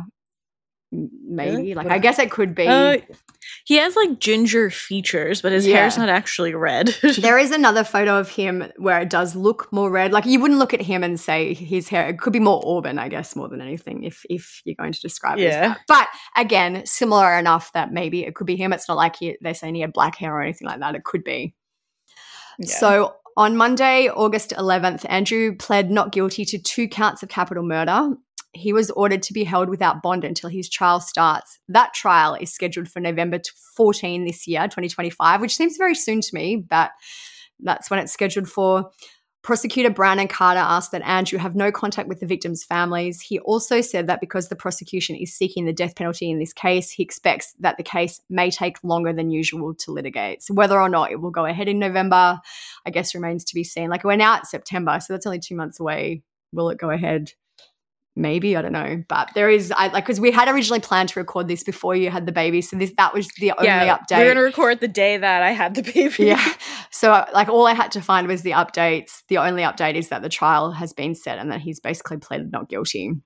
Maybe. Yeah. Like, I guess it could be. Uh, he has like ginger features, but his Yeah. hair's not actually red. There is another photo of him where it does look more red. Like, you wouldn't look at him and say his hair, it could be more auburn, I guess, more than anything, if if you're going to describe it as Yeah. that. But again, similar enough that maybe it could be him. It's not like he, they're saying he had black hair or anything like that. It could be. Yeah. So on Monday, August eleventh, Andrew pled not guilty to two counts of capital murder. He was ordered to be held without bond until his trial starts. That trial is scheduled for November fourteenth this year, twenty twenty-five, which seems very soon to me, but that's when it's scheduled for. Prosecutor Brandon Carter asked that Andrew have no contact with the victims' families. He also said that because the prosecution is seeking the death penalty in this case, he expects that the case may take longer than usual to litigate. So whether or not it will go ahead in November, I guess remains to be seen. Like, we're now at September, so that's only two months away. Will it go ahead? Maybe, I don't know. But there is, I like, because we had originally planned to record this before you had the baby. So this that was the only yeah, update. We're going to record the day that I had the baby. Yeah. So, like, all I had to find was the updates. The only update is that the trial has been set and that he's basically pleaded not guilty.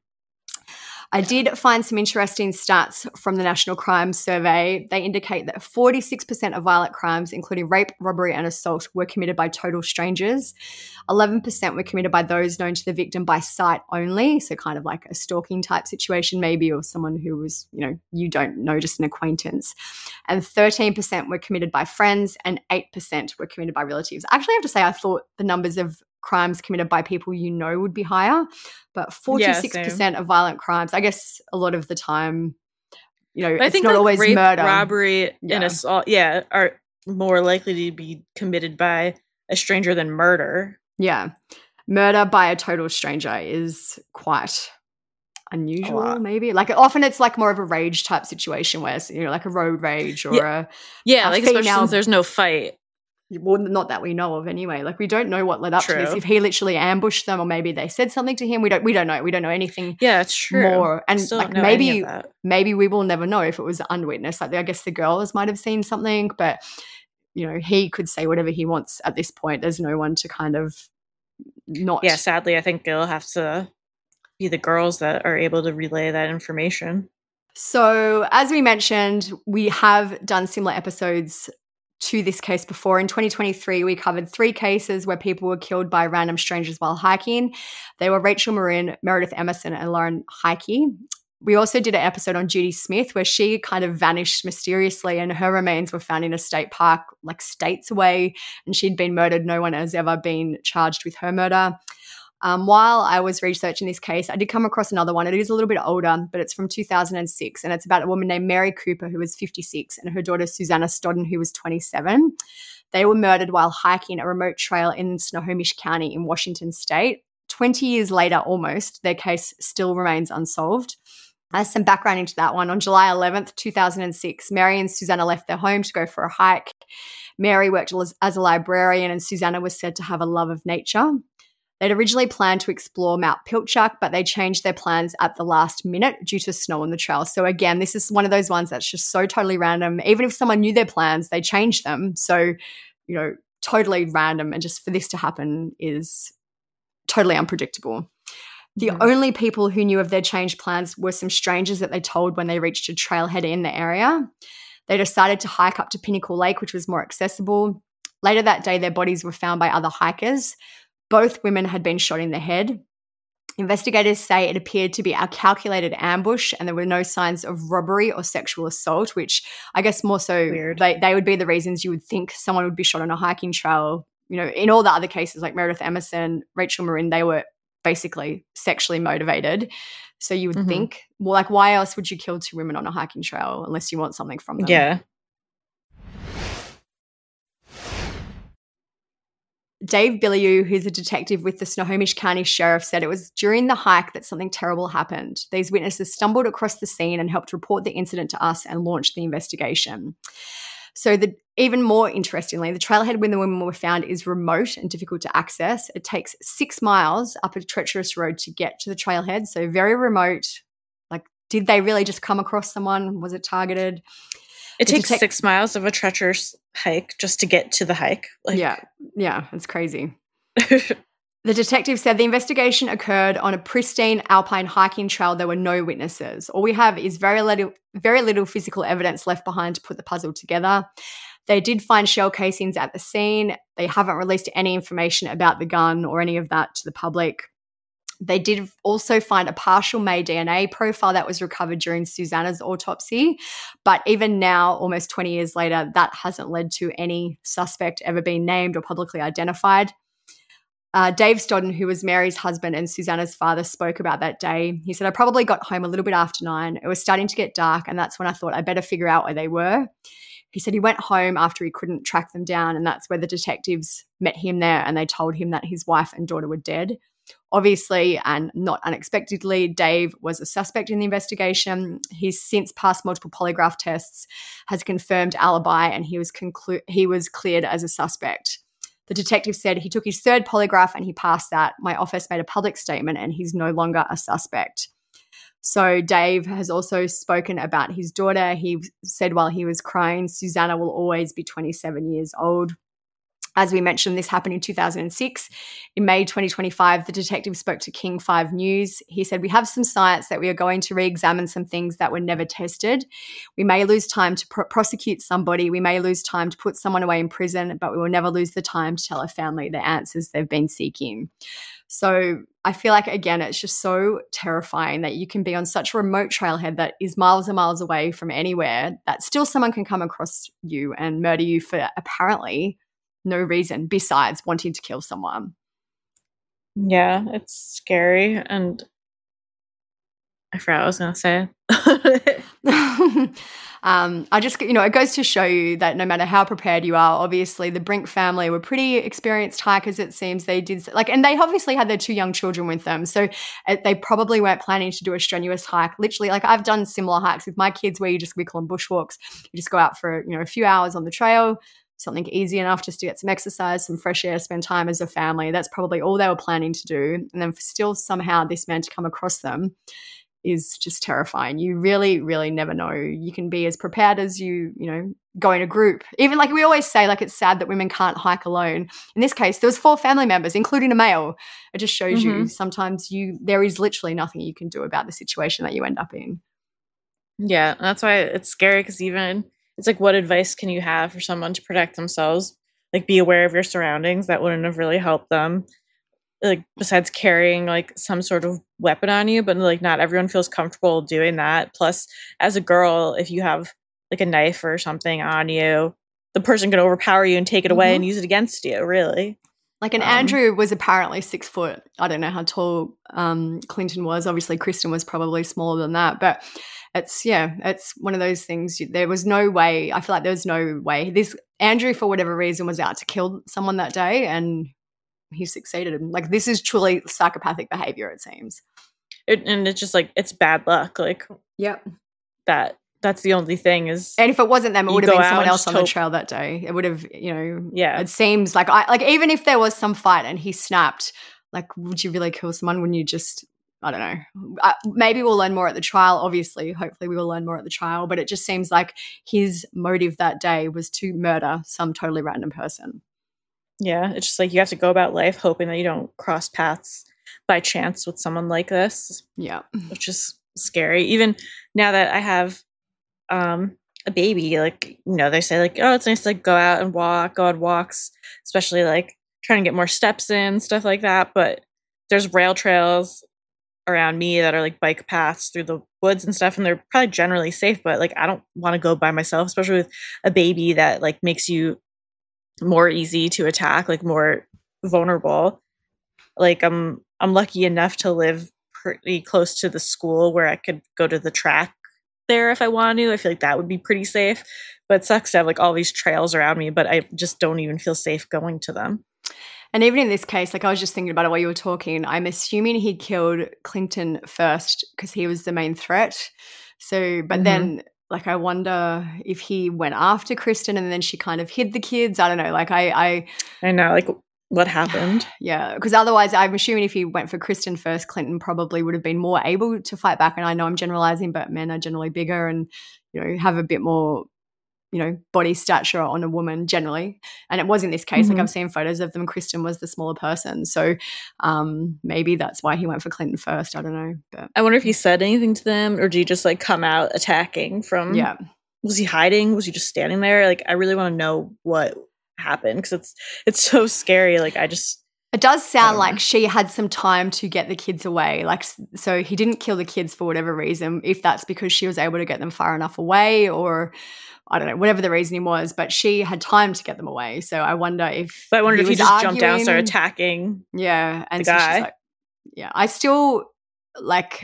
I did find some interesting stats from the National Crime Survey. They indicate that forty-six percent of violent crimes, including rape, robbery, and assault, were committed by total strangers. eleven percent were committed by those known to the victim by sight only, so kind of like a stalking type situation maybe, or someone who was, you know, you don't know, just an acquaintance. And thirteen percent were committed by friends and eight percent were committed by relatives. Actually, I have to say I thought the numbers of crimes committed by people you know would be higher, but forty-six percent yeah, of violent crimes, I guess a lot of the time you know, But I it's think not like always rape, murder. robbery, Yeah. and assault, yeah, are more likely to be committed by a stranger than murder. Yeah. Murder by a total stranger is quite unusual, maybe. Like often it's like more of a rage type situation where, you know, like a road rage or Yeah. a Yeah, a like especially female- since there's no fight. Well, not that we know of anyway. Like we don't know what led up to this. True. If he literally ambushed them or maybe they said something to him, we don't we don't know. We don't know anything Yeah, it's true. more. And Still like don't know any maybe of that. maybe we will never know if it was unwitnessed. Like I guess the girls might have seen something, but you know, he could say whatever he wants at this point. There's no one to kind of not Yeah, sadly, I think it'll have to be the girls that are able to relay that information. So, as we mentioned, we have done similar episodes to this case before. In twenty twenty-three, we covered three cases where people were killed by random strangers while hiking. They were Rachel Marin, Meredith Emerson, and Lauren Heike. We also did an episode on Judy Smith where she kind of vanished mysteriously and her remains were found in a state park like states away and she'd been murdered. No one has ever been charged with her murder. Um, while I was researching this case, I did come across another one. It is a little bit older, but it's from two thousand six, and it's about a woman named Mary Cooper, who was fifty-six, and her daughter Susanna Stodden, who was twenty-seven. They were murdered while hiking a remote trail in Snohomish County in Washington State. twenty years later, almost, their case still remains unsolved. As some background into that one, on July eleventh, two thousand six, Mary and Susanna left their home to go for a hike. Mary worked as a librarian, and Susanna was said to have a love of nature. They'd originally planned to explore Mount Pilchuck, but they changed their plans at the last minute due to snow on the trail. So again, this is one of those ones that's just so totally random. Even if someone knew their plans, they changed them. So, you know, totally random. And just for this to happen is totally unpredictable. The Mhm. only people who knew of their changed plans were some strangers that they told when they reached a trailhead in the area. They decided to hike up to Pinnacle Lake, which was more accessible. Later that day, their bodies were found by other hikers. Both women had been shot in the head. Investigators say it appeared to be a calculated ambush and there were no signs of robbery or sexual assault, which I guess more so they, they would be the reasons you would think someone would be shot on a hiking trail. You know, in all the other cases like Meredith Emerson, Rachel Marin, they were basically sexually motivated. So you would Mhm. think, well, like why else would you kill two women on a hiking trail unless you want something from them? Yeah. Dave Bilyeu, who's a detective with the Snohomish County Sheriff, said it was during the hike that something terrible happened. These witnesses stumbled across the scene and helped report the incident to us and launched the investigation. So the even more interestingly, the trailhead where the women were found is remote and difficult to access. It takes six miles up a treacherous road to get to the trailhead, so very remote. Like, did they really just come across someone? Was it targeted? It The takes detec- six miles of a treacherous hike just to get to the hike. Like, yeah, yeah, it's crazy. The detective said the investigation occurred on a pristine alpine hiking trail. There were no witnesses. All we have is very little, very little physical evidence left behind to put the puzzle together. They did find shell casings at the scene. They haven't released any information about the gun or any of that to the public. They did also find a partial May D N A profile that was recovered during Susanna's autopsy. But even now, almost twenty years later, that hasn't led to any suspect ever being named or publicly identified. Uh, Dave Stodden, who was Mary's husband and Susanna's father, spoke about that day. He said, I probably got home a little bit after nine. It was starting to get dark, and that's when I thought I better figure out where they were. He said he went home after he couldn't track them down, and that's where the detectives met him there, and they told him that his wife and daughter were dead. Obviously, and not unexpectedly, Dave was a suspect in the investigation. He's since passed multiple polygraph tests, has confirmed alibi, and he was conclu- he was cleared as a suspect. The detective said he took his third polygraph and he passed that. My office made a public statement and he's no longer a suspect. So Dave has also spoken about his daughter. He said while he was crying, Susanna will always be twenty-seven years old. As we mentioned, this happened in two thousand six. In May twenty twenty-five, the detective spoke to King five News. He said, we have some science that we are going to re-examine some things that were never tested. We may lose time to pr- prosecute somebody. We may lose time to put someone away in prison, but we will never lose the time to tell a family the answers they've been seeking. So I feel like, again, it's just so terrifying that you can be on such a remote trailhead that is miles and miles away from anywhere, that still someone can come across you and murder you for apparently no reason besides wanting to kill someone. Yeah, it's scary. And I forgot what I was going to say. um, I just, you know, it goes to show you that no matter how prepared you are, obviously the Brink family were pretty experienced hikers, it seems. They did, like, and they obviously had their two young children with them. So uh, they probably weren't planning to do a strenuous hike. Literally, like, I've done similar hikes with my kids where you just, we call them bushwalks. You just go out for, you know, a few hours on the trail, something easy enough just to get some exercise, some fresh air, spend time as a family. That's probably all they were planning to do. And then for still somehow this man to come across them is just terrifying. You really, really never know. You can be as prepared as you, you know, go in a group. Even like we always say, like, it's sad that women can't hike alone. In this case, there was four family members, including a male. It just shows mm-hmm. you sometimes you there is literally nothing you can do about the situation that you end up in. Yeah, that's why it's scary, because even it's like, what advice can you have for someone to protect themselves? Like, be aware of your surroundings. That wouldn't have really helped them. Like, besides carrying like some sort of weapon on you, but like not everyone feels comfortable doing that. Plus, as a girl, if you have like a knife or something on you, the person can overpower you and take it away mm-hmm. and use it against you, really. Like, and um, Andrew was apparently six foot. I don't know how tall um, Clinton was. Obviously, Kristen was probably smaller than that. But it's, yeah, it's one of those things. There was no way. I feel like there was no way. This Andrew, for whatever reason, was out to kill someone that day, and he succeeded. Like, this is truly psychopathic behavior, it seems. It, and it's just like, it's bad luck. Like, yep. That that's the only thing is. And if it wasn't them, it would have been someone else on the trail that day. It would have, you know. Yeah. It seems like I like even if there was some fight and he snapped, like, would you really kill someone? Wouldn't you just? I don't know. Uh, maybe we'll learn more at the trial. Obviously, hopefully, we will learn more at the trial. But it just seems like his motive that day was to murder some totally random person. Yeah, it's just like you have to go about life hoping that you don't cross paths by chance with someone like this. Yeah. Which is scary. Even now that I have um, a baby, like, you know, they say like, oh, it's nice to like go out and walk, go on walks, especially like trying to get more steps in, stuff like that. But there's rail trails around me that are like bike paths through the woods and stuff, and they're probably generally safe, but like I don't want to go by myself, especially with a baby that like makes you more easy to attack, like more vulnerable. Like I'm I'm lucky enough to live pretty close to the school where I could go to the track there if I wanted to. I feel like that would be pretty safe, but it sucks to have like all these trails around me, but I just don't even feel safe going to them. And even in this case, like I was just thinking about it while you were talking, I'm assuming he killed Clinton first because he was the main threat. So, but mm-hmm. then like I wonder if he went after Kristen and then she kind of hid the kids. I don't know. Like I, I, I know. Like what happened? Yeah, because otherwise, I'm assuming if he went for Kristen first, Clinton probably would have been more able to fight back. And I know I'm generalizing, but men are generally bigger and you know have a bit more, you know, body stature on a woman generally. And it was in this case. Mm-hmm. Like I've seen photos of them. Kristen was the smaller person, so um, maybe that's why he went for Clinton first. I don't know. But I wonder if he said anything to them, or did he just like come out attacking from? Yeah. Was he hiding? Was he just standing there? Like I really want to know what happened because it's it's so scary. Like I just. It does sound like she had some time to get the kids away. Like, so he didn't kill the kids for whatever reason, if that's because she was able to get them far enough away or I don't know, whatever the reasoning was, but she had time to get them away. So I wonder if But I wonder he if he was just arguing, jumped down and started attacking yeah, and the so guy. She's like, yeah, I still like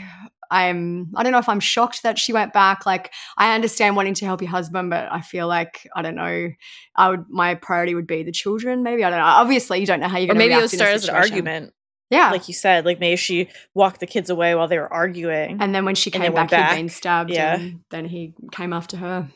I'm I don't know if I'm shocked that she went back. Like I understand wanting to help your husband, but I feel like I don't know. I would my priority would be the children. Maybe I don't know. Obviously, you don't know how you're going to react. Maybe it was started as an argument. Yeah, like you said. Like maybe she walked the kids away while they were arguing, and then when she came back, back, he'd been stabbed. Yeah, and then he came after her.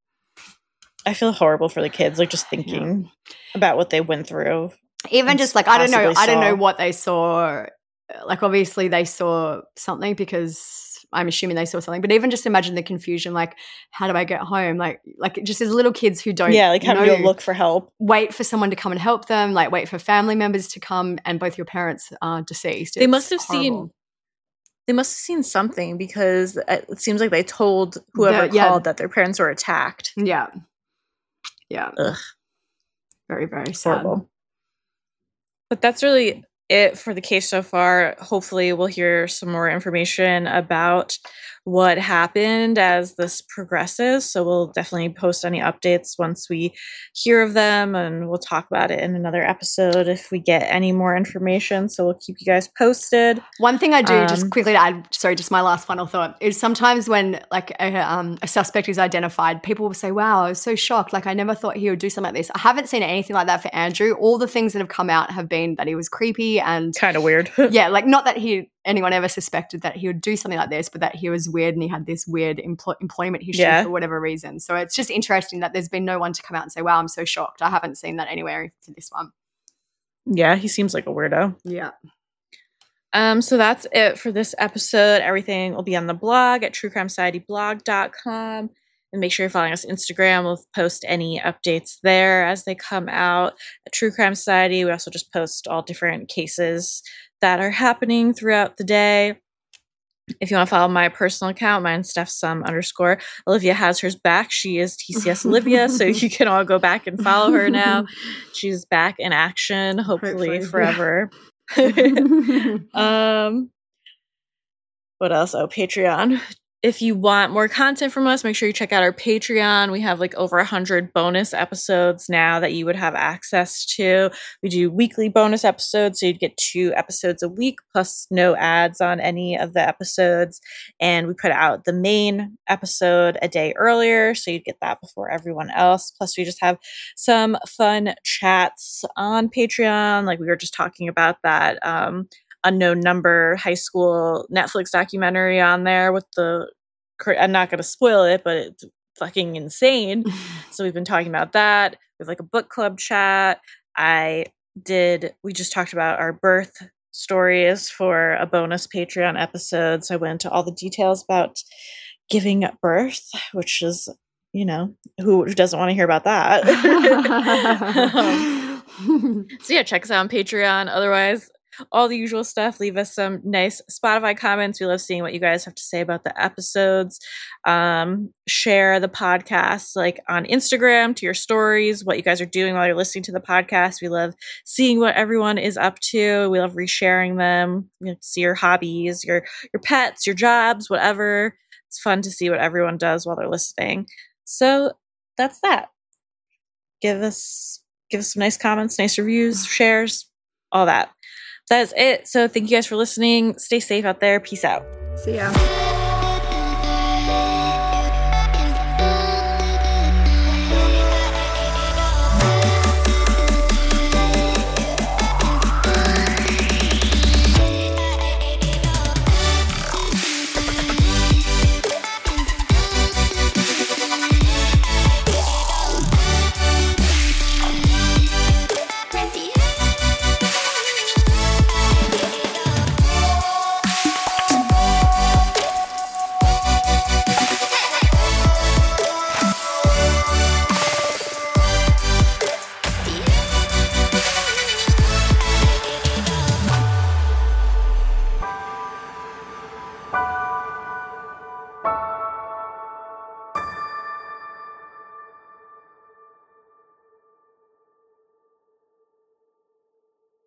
I feel horrible for the kids. Like just thinking yeah. about what they went through. Even just like I don't know. Saw. I don't know what they saw. Like obviously they saw something because I'm assuming they saw something, but even just imagine the confusion, like how do I get home? Like, like just as little kids who don't yeah, like having know, to look for help, wait for someone to come and help them, like wait for family members to come and both your parents are deceased. They it's must have horrible. seen, they must have seen something because it seems like they told whoever the, yeah. called that their parents were attacked. Yeah. Yeah. Ugh. Very, very sad. Horrible. But that's really it for the case so far. Hopefully we'll hear some more information about what happened as this progresses. So we'll definitely post any updates once we hear of them, and we'll talk about it in another episode if we get any more information. So we'll keep you guys posted. One thing I do, Um, just quickly to add, sorry, just my last final thought, is sometimes when like a, um, a suspect is identified, people will say, wow, I was so shocked. Like I never thought he would do something like this. I haven't seen anything like that for Andrew. All the things that have come out have been that he was creepy and kind of weird. yeah, like not that he anyone ever suspected that he would do something like this, but that he was weird and he had this weird empl- employment history Yeah. for whatever reason. So it's just interesting that there's been no one to come out and say, wow, I'm so shocked. I haven't seen that anywhere for this one. Yeah, he seems like a weirdo. Yeah. Um, so that's it for this episode. Everything will be on the blog at true crime society blog dot com. And make sure you're following us on Instagram. We'll post any updates there as they come out. At True Crime Society, we also just post all different cases that are happening throughout the day. If you want to follow my personal account, mine's StephSum underscore. Olivia has hers back. She is T C S Olivia, so you can all go back and follow her now. She's back in action, hopefully, Hopefully. forever. um, what else? Oh, Patreon. If you want more content from us, make sure you check out our Patreon. We have like over one hundred bonus episodes now that you would have access to. We do weekly bonus episodes, so you'd get two episodes a week, plus no ads on any of the episodes. And we put out the main episode a day earlier, so you'd get that before everyone else. Plus, we just have some fun chats on Patreon. Like we were just talking about that um, Unknown Number high school Netflix documentary on there with the, I'm not going to spoil it, but it's fucking insane. So we've been talking about that. We have like a book club chat. I did, we just talked about our birth stories for a bonus Patreon episode. So I went into all the details about giving birth, which is, you know, who doesn't want to hear about that? um, so yeah, check us out on Patreon. Otherwise, all the usual stuff. Leave us some nice Spotify comments. We love seeing what you guys have to say about the episodes. Um, share the podcast like on Instagram to your stories, what you guys are doing while you're listening to the podcast. We love seeing what everyone is up to. We love resharing them. You know, see your hobbies, your your pets, your jobs, whatever. It's fun to see what everyone does while they're listening. So that's that. Give us give us some nice comments, nice reviews, shares, all that. That's it. So thank you guys for listening. Stay safe out there. Peace out. See ya.